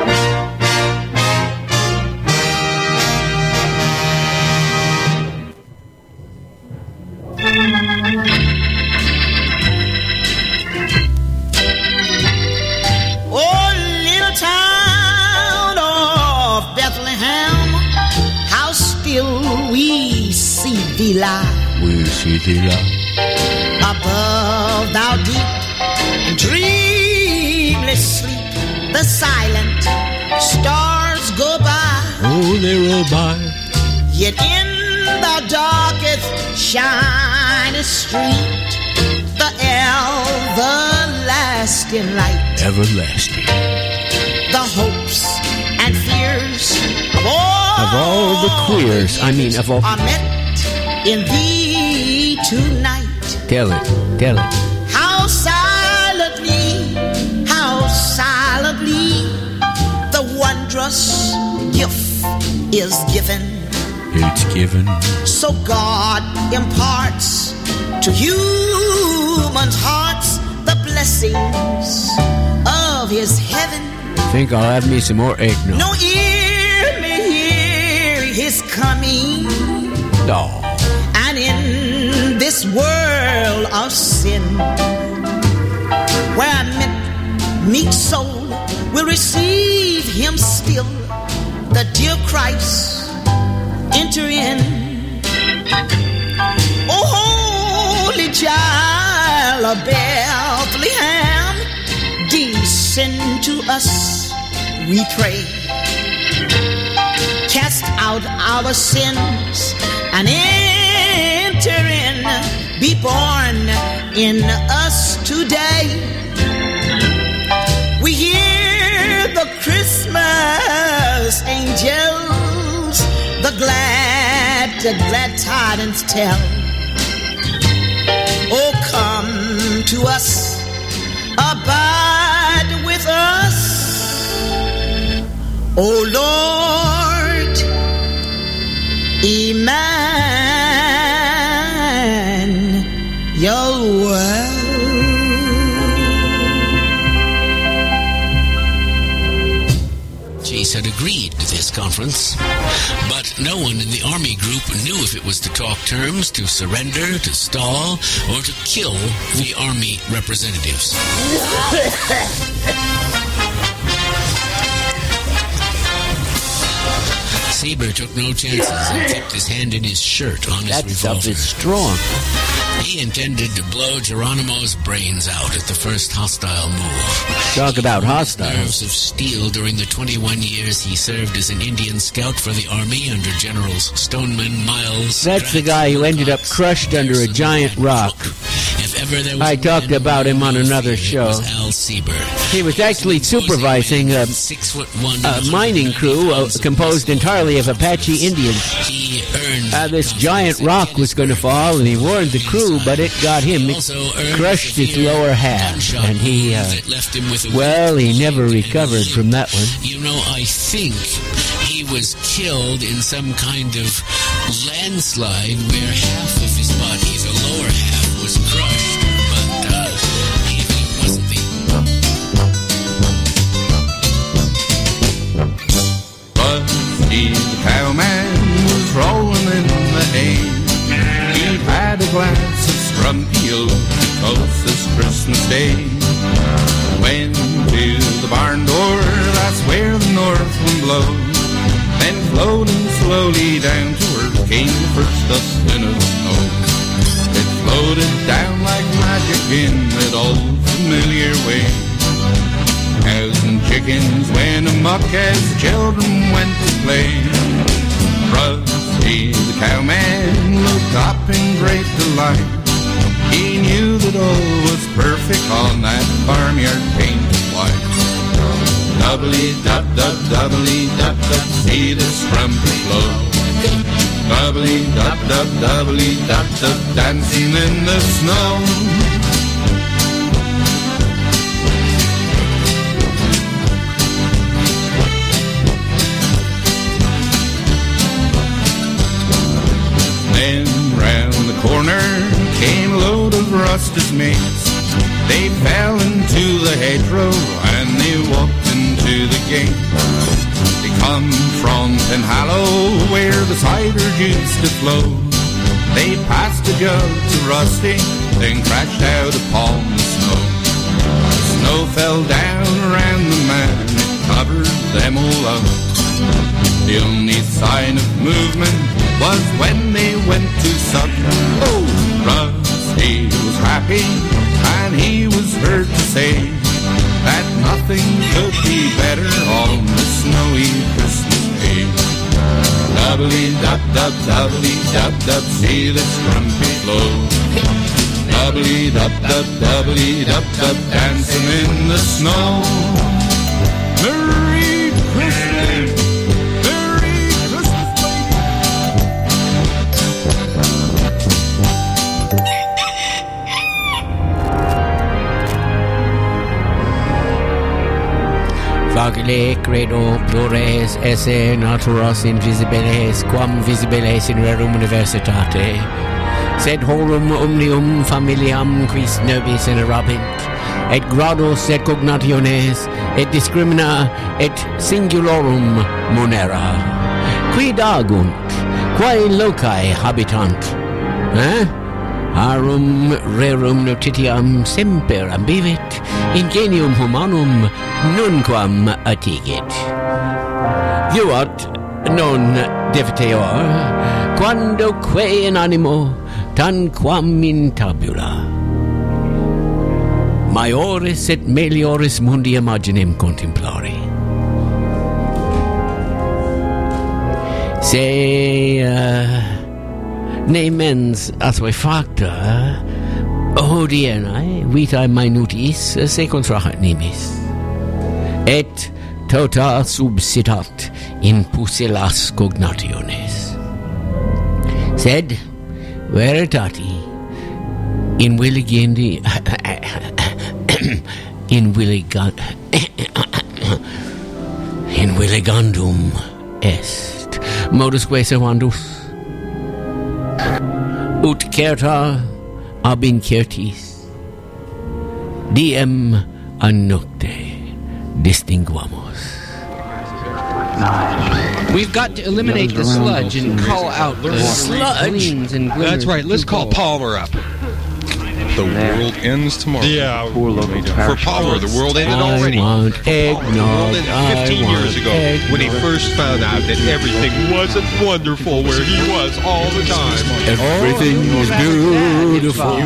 We see thee lie. We see thee lie. Above thou deep and dreamless sleep. The silent stars go by. Oh, they roll by. Yet in the darkest shinest street, the everlasting light. Everlasting. The hopes and fears of all. Of all the queers, I mean, of all... are met in thee tonight. Tell it, tell it. How silently, how silently the wondrous gift is given. It's given. So God imparts to human hearts the blessings of his heaven. Think I'll have me some more eggnog. No ear may hear his coming. No. And in this world of sin, where a meek soul will receive him still, the dear Christ enter in. Oh, holy child of Bethlehem, descend to us, we pray. Cast out our sins and enter in. Be born in us today. We hear the Christmas angels, the glad, the glad tidings tell. Oh, come to us, abide with us. O Lord, Emmanuel. Gee, agreed to this conference, but no one in the Army group knew if it was to talk terms, to surrender, to stall, or to kill the Army representatives. Sieber took no chances and kept his hand in his shirt on his That revolver. stuff is strong. He intended to blow Geronimo's brains out at the first hostile move. Talk about hostile. Nerves of steel during the twenty-one years he served as an Indian scout for the Army under Generals Stoneman, Miles. That's the guy who ended up crushed under a giant rock. If ever there was I talked about him on another show. Al Sieber. He was actually supervising a, a mining crew uh, composed entirely of Apache Indians. He earned Uh, this giant rock was going to fall, and he warned the crew, but it got him. It crushed his lower half, and he, uh, well, he never recovered from that one. You know, I think he was killed in some kind of landslide where half of his body, the lower half, was crushed, but uh, he wasn't the... Rusty the cowman was rolling in the hay. He had a glass of scrumpy oat toast this Christmas Day. Went to the barn door, that's where the north wind blows. Then floating slowly down to earth came the first dusting of snow. It floated down like magic in that old familiar way. Cows and chickens went amok as the children went to play. Rusty the cowman looked up in great delight. He knew that all was perfect on that farmyard painted white. Doubly dub dub doubly dub dub, see the scrumpy flow. Doubly dub dub doubly dub dub, dancing in the snow. Then round the corner came a load of Rusty's mates. They fell into the hedgerow and they walked into the gate. They come from Penhallow where the cider used to flow. They passed a jug to Rusty, then crashed out upon the snow. The snow fell down around the man, it covered them all up. The only sign of movement was when they went to suck. Oh, Rusty was happy, and he was heard to say that nothing could be better on the snowy Christmas day. Doubly dub dub doubly dub dub, see the scrumpy flow. Doubly dub dub doubly dub dub, dancing in the snow. Merry Christmas! Facile credo plures esse naturas invisibiles quam visibiles in rerum universitate, sed horum omnium familiam quis nobis inerabint, et grados et cognationes et discrimina et singulorum munera. Quid agunt, quae locae habitant? Eh? Arum rerum notitiam semper ambivit, ingenium humanum nunquam attigit. Viuat non defiteor, quando que in animo, tanquam in tabula. Maioris et melioris mundi imaginem contemplari. Se... Uh, ne mens asque facta hodienae vitae minutis se contrahat nimis, et tota subsitat in pusillas cognationes, sed veritati in willigendi in willigand in willigandum est modusque servandus ut certa ab incertis diem a nocte distinguamos. We've got to eliminate the sludge and call out the sludge. And That's right. Let's call Palmer up. The world ends tomorrow. Yeah. For Palmer, the world ended already. I want eggnog. The world ended fifteen I years want ago eggnog. when he first found out that everything wasn't wonderful where he was all the time. Everything was beautiful.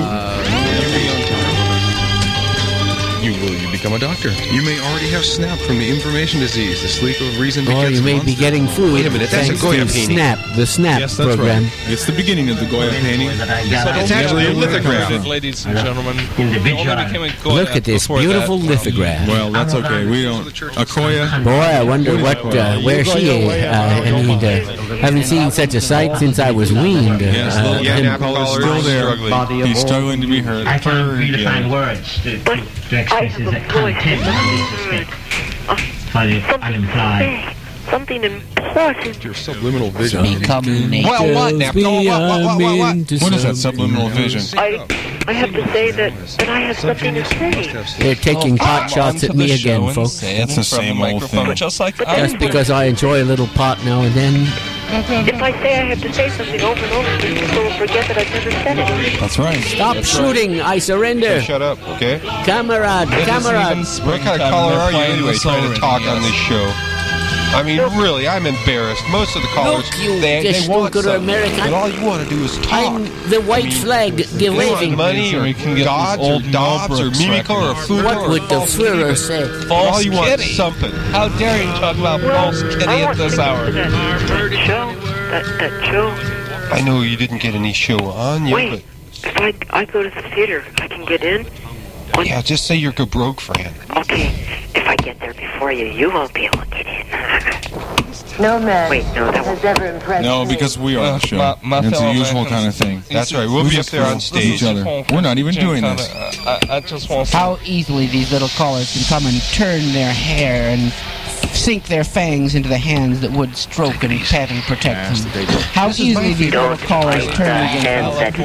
You will you become a doctor. You may already have SNAP from the information disease, the sleep of reason Or begets you may be monsters. getting food. Wait a minute, that's a thanks Goya to painting. SNAP, the SNAP Yes, that's program. right. It's the beginning of the Goya painting. It's actually a lithograph. Ladies and gentlemen, we only became a Goya Look at this before beautiful that. lithograph. Well, that's okay. We don't. Akoya. Boy, I wonder what, uh, where she is. Uh, I mean, uh, haven't seen such a sight since I was weaned. Uh, Yes, uh, yeah, him- Napa is still there. He's struggling to be heard. I can't really Yeah. find words to, to, to express his content of this for the unimplied. Something important. Your subliminal vision. Become Well, what, Nap? No, what, what, what, what, what? What is that subliminal vision? I, I have to say that, that I have something to say. They're taking pot shots at me again, folks. It's the same old thing. Just like Just because I enjoy a little pot now and then. If I say I have to say something over and over, people will forget that I've never said it. That's right. Stop shooting! I surrender! Shut up, okay? Camarade, camarade! What kind of caller are you anyway trying to talk on this show? I mean, really, I'm embarrassed. Most of the callers, Look, you they, they want good something, American. but all you want to do is talk. I'm the white I mean, flag They want waving. money or gods or Dobbs or Mimico or Fudo. What would the Führer say? All you want kitty. is something. How dare you talk about false kitty I at want this to hour? That, that show, that, that show. I know you didn't get any show on yet, Wait, if I, I go to the theater, I can get in? but yeah, just say you're a broke friend. Okay, if I get there before you, you won't be able to get in. No man Wait, no, that has ever impressed No, me. because we are the show. my- my it's a fellow usual Americans. kind of thing. That's right. We'll be up there on stage. Each other. We're not even doing this. I, I just want How easily these little callers can come and turn their hair and sink their fangs into the hands that would stroke and pat and protect them. How easily these little callers turn against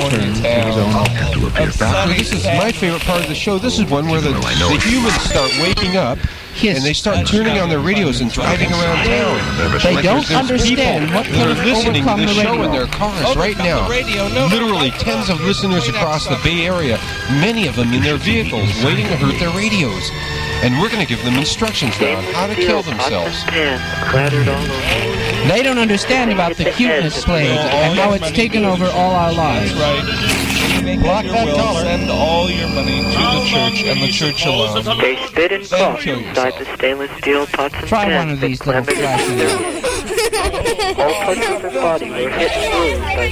This is my favorite part of the show. This is one where the, the humans start waking up and they start turning on their radios and driving around town. They Like don't there's- there's understand people what that are could listening to overcome the the show radio. in their cars right now. Literally tens of listeners across the Bay Area, many of them in their vehicles, waiting to hurt their radios. And we're going to give them instructions now on how to kill themselves. Clattered all over. They don't understand about the cuteness plague and how it's taken over all our lives. Block that dollar. Send all your money to the church and the church alone. They spit and cough inside the stainless steel pots and Try pans one of these that little clambered flashes. All parts of her body were hit and bruised by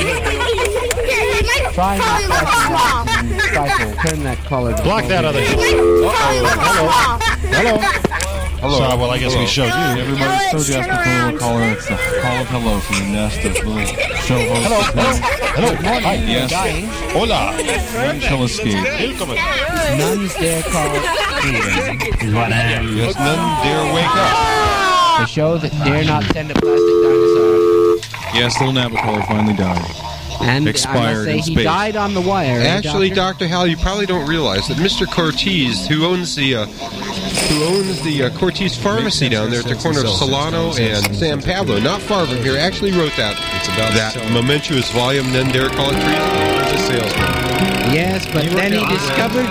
the Try not touching that stifle. Turn that caller. Block that other. Uh-oh. Hello. Hello. Hello. So, well, I guess we showed you. Everybody's so desperate for a little caller. It's the call of hello from the nest of little show hosts. Hello. Hello. Hello. Good morning. Hi. You're Yes. dying. Hola. None shall escape. Willkommen. Nuns dare call freedom is what I am. Yes, none dare wake up. The show that dare not send a plastic dinosaur. Yes, little Navacaller finally died. And Expired I must say, in he space. died on the wire. eh, Actually, Doctor? Doctor Hal, you probably don't realize that Mister Cortez, who owns the uh, who owns the uh, Cortez Pharmacy down there at the corner of Solano and San Pablo, not far from here, actually wrote that that momentous volume, None Dare Call It Treason. He's a salesman. Yes, but then he discovered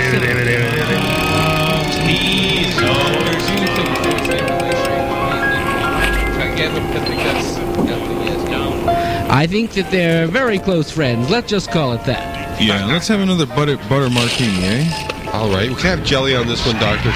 I think that they're very close friends. Let's just call it that. Yeah, let's have another butter butter martini, eh? All right, we can have jelly on this one, Doctor.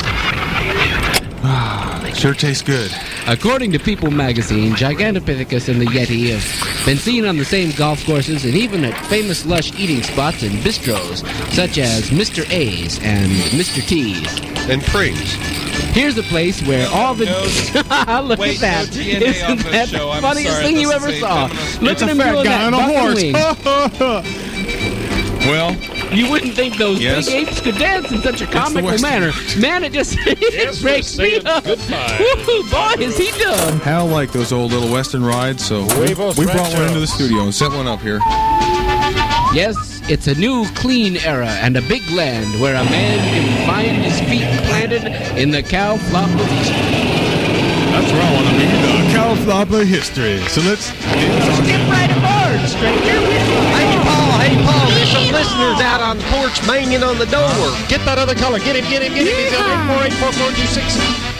Sure tastes good. According to People magazine, Gigantopithecus and the Yeti have been seen on the same golf courses and even at famous lush eating spots and bistros, such as Mister A's and Mister T's. And Praise. Here's a place where all the... Look Wait, at that. no D N A Isn't on this that show. the I'm funniest sorry, thing it you doesn't ever say saw? feminist. Look It's at a him fat doing guy that on a bucking horse. wing. Well, You wouldn't think those Yes. big apes could dance in such a comical Western- manner. Man, it just it breaks me up. Woo, boy, is he done. Hal liked those old little Western rides, so we, Huevos we brought one Ranchos. into the studio and set one up here. Yes, it's a new, clean era and a big land where a man can find his feet planted in the cow flop of Easter. That's where I want to be, the Calflopper history. So let's Skip right aboard, stranger. Hey, Paul, hey, Paul, there's some listeners out on the porch banging on the door. Get that other color. Get him, get him, get him. He's on eight four eight four four two six.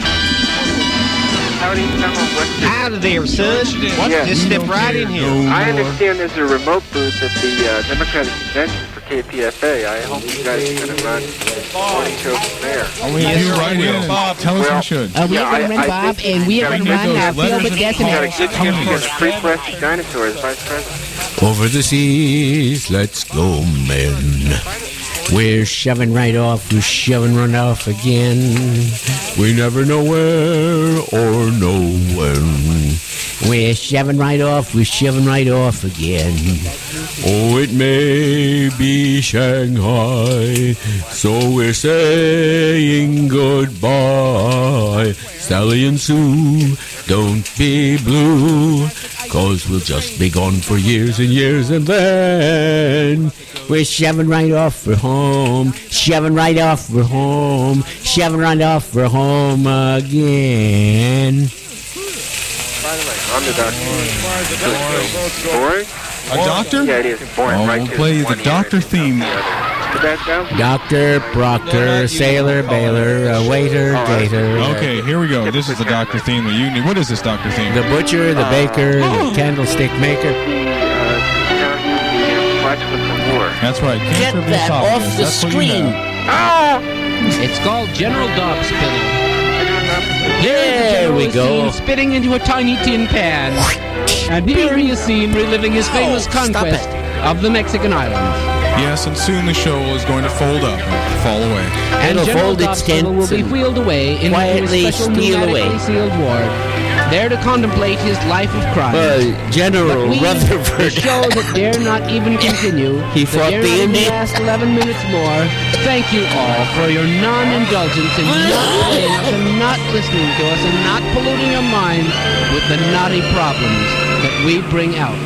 Howdy, Out of there, son. What? Yeah. Just step right in here. I understand there's a remote booth at the uh, Democratic Convention for K P F A. I hope you guys are going to run the morning show from there. Oh, we do right here. Bob, tell us well, we should. Uh, we yeah, are going to run, Bob, and we are going to run uh, Phil with You got a Decimal. good chance to get a free plastic dinosaur as vice president. Over the seas, let's go, men. We're shoving right off, we're shoving right off again. We never know where or know when. We're shoving right off, we're shoving right off again. Oh, it may be Shanghai, so we're saying goodbye. Sally and Sue, don't be blue, 'cause we'll just be gone for years and years, and then we're shoving right off for home, shoving right off for home, shoving right off for home again. By the way, I'm the doctor. Boring? A doctor? Yeah, it is. Boring. Oh, right we'll there. play the One doctor ear. theme. Put that down. Doctor, Proctor, Sailor, Baylor, uh, Waiter, Gator. uh, Okay, here we go. This is the doctor theme that you need. What is this doctor theme? The butcher, the baker, the candlestick maker. That's right. Get Cancer of the that off esophagus. the That's what you screen. have. It's called General Dog Spilling. There we go. Seen spitting into a tiny tin pan. And here he is seen reliving his famous Oh, stop conquest of the Mexican islands. Yes, and soon the show is going to fold up and fall away. And It'll General fold its Dobspittle will tents be and wheeled away into his quietly special steal pneumatically away. sealed ward, there to contemplate his life of crime. Well, General But we, Rutherford. the show that dare not even continue, He that fought dare the not even Indian. last eleven minutes more, thank you all for your non-indulgence in not playing us and not listening to us and not polluting your minds with the naughty problems that we bring out.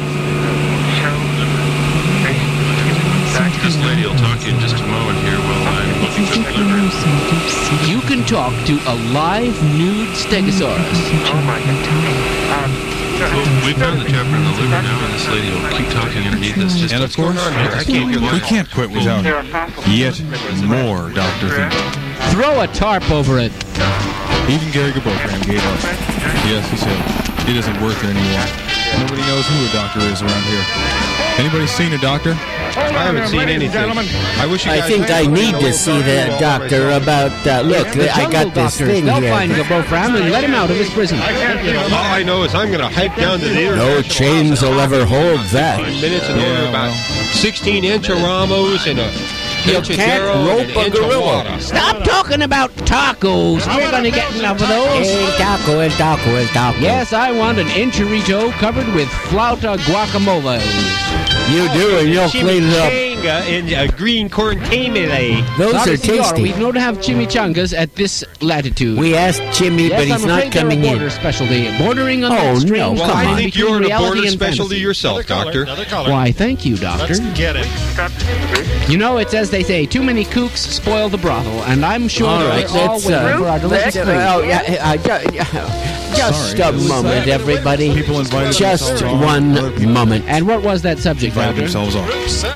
This lady will talk to you in just a moment here while I'm looking for the liver. You can talk to a live nude Stegosaurus. Oh my God. Well, we've done the chapter on the liver now, and this lady will keep talking underneath us. Just And of what's going course, on here? I can't hear we what- can't quit without yet more doctor theme. Throw a tarp over it. Even Gary Gabokran gave up. Yes, he said it isn't worth it anymore. Nobody knows who a doctor is around here. Anybody seen a doctor? I haven't seen anything. I wish you I guys think would I let me need know to about see it the all doctor myself. about, uh, look, The I jungle got this doctors, thing they'll here. find Gabofram and let him out of his prison. All I know is I'm going to hike down to the No international chains will ever hold that. minutes and order about sixteen enchilamos and a You inch of can't Darrow rope and a an gorilla. enchilada. Stop talking about tacos. We're going to get enough of those. El taco, el taco, el taco. Yes, I want an enchilito covered with flauta guacamole. You do, and you'll clean it up. Chimichanga and a green corn camele. Those Sorry, are senor, tasty. We've known to have chimichangas at this latitude. We asked Jimmy, yes, but he's I'm not afraid they're coming a border in. specialty, bordering on Oh, that no, strange Well, come line I on. think between you're in a reality border and specialty fantasy. yourself, doctor. Why, thank you, doctor. Get it. You know, it's as they say, too many kooks spoil the brothel, and I'm sure All that right, we're all let's, waiting uh, for our delicious uh, food. oh, yeah, uh, ju- just Sorry, a this is moment, that. everybody. People invited Just themselves on, one other people moment. And what was that subject, invited doctor? themselves on.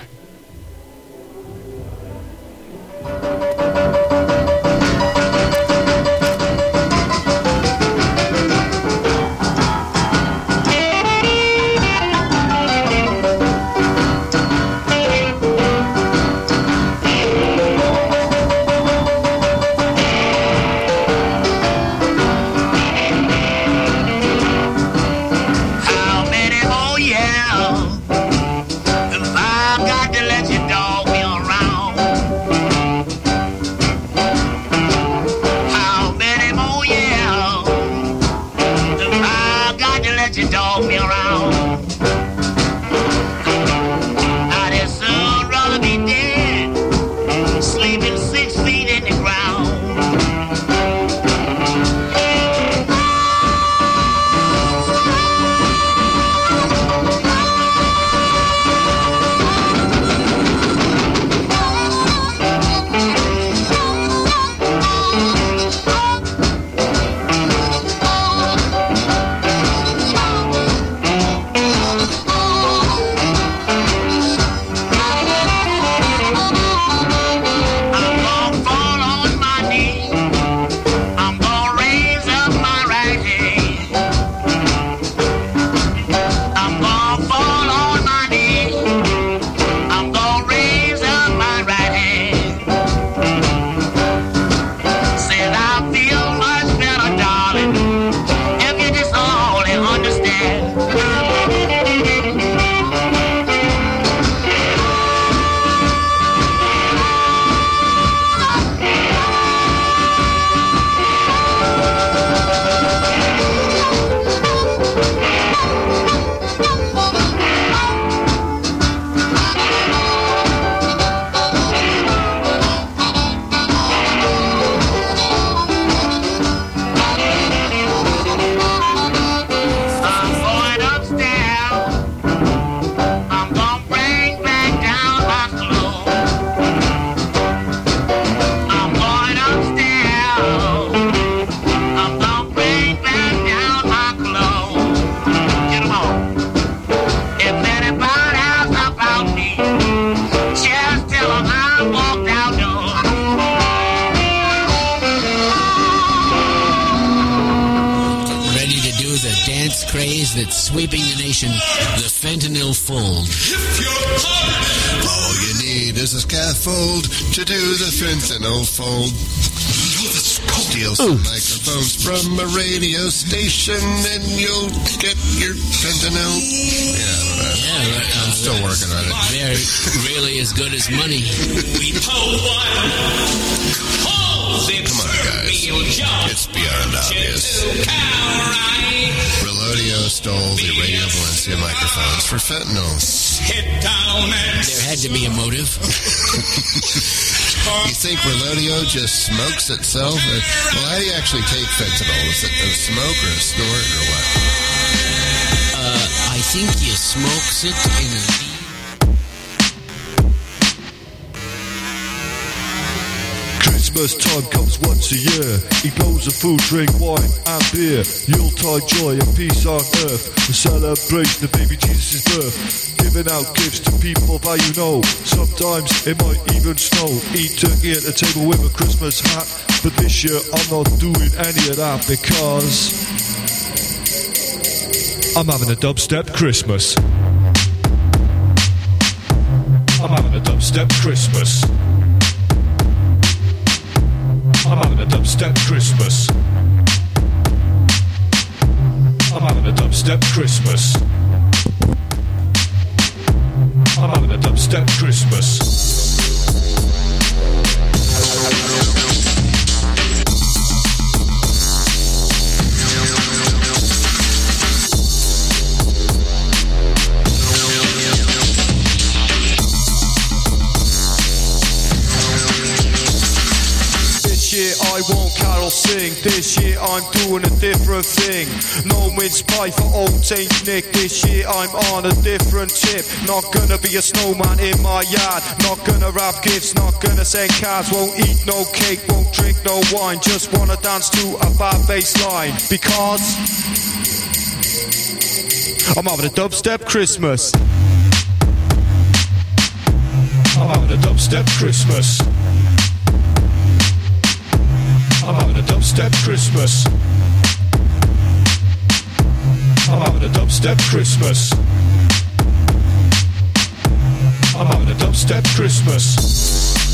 How many more years have I got to let you dog me around? How many more years have I got to let you dog me around? I'd as soon rather be dead, sleeping six feet in the ground. the dance craze that's sweeping the nation, the fentanyl fold. All you need is a scaffold to do the fentanyl fold. Steal some microphones from a radio station and you'll get your fentanyl. Yeah, I don't know. Yeah, right, I'm still working on it. They're really as good as money. Come on, guys. It's beyond obvious. Relodio stole the Radio Valencia microphones for fentanyl. There had to be a motive. You think Relodio just smokes itself? Or, well, how do you actually take fentanyl? Is it a smoke or a snort or what? Uh, I think you smokes it in a... Christmas time comes once a year. He blows a food, drink, wine and beer. Yuletide joy and peace on earth. The celebration of baby Jesus' birth. Giving out gifts to people that you know. Sometimes it might even snow. Eat turkey at the table with a Christmas hat. But this year I'm not doing any of that because I'm having a dubstep Christmas. I'm having a dubstep Christmas. I'm having a dubstep Christmas. I'm having a dubstep Christmas. I'm having a dubstep Christmas. I won't carol sing. This year I'm doing a different thing. No mince pie for old Saint Nick. This year I'm on a different tip. Not gonna be a snowman in my yard. Not gonna wrap gifts, not gonna send cards. Won't eat no cake, won't drink no wine. Just wanna dance to a bad bass line. Because I'm having a dubstep Christmas. I'm having a dubstep Christmas. I'm having a dubstep Christmas. I'm having a dubstep Christmas. I'm having a dubstep Christmas.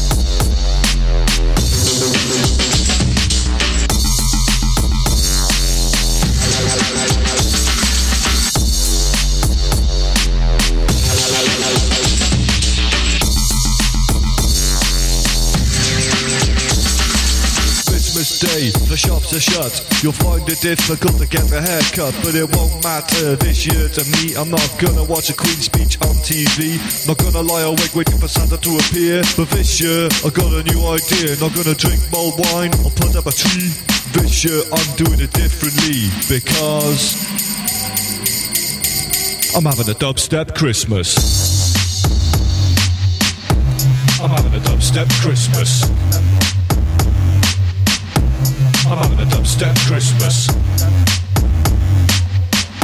Day, the shops are shut. You'll find it difficult to get a haircut, but it won't matter this year to me. I'm not gonna watch a Queen's speech on T V. Not gonna lie awake waiting for Santa to appear. But this year I got a new idea. Not gonna drink mulled wine or put up a tree. This year I'm doing it differently because I'm having a dubstep Christmas. I'm having a dubstep Christmas. I'm having a dubstep Christmas.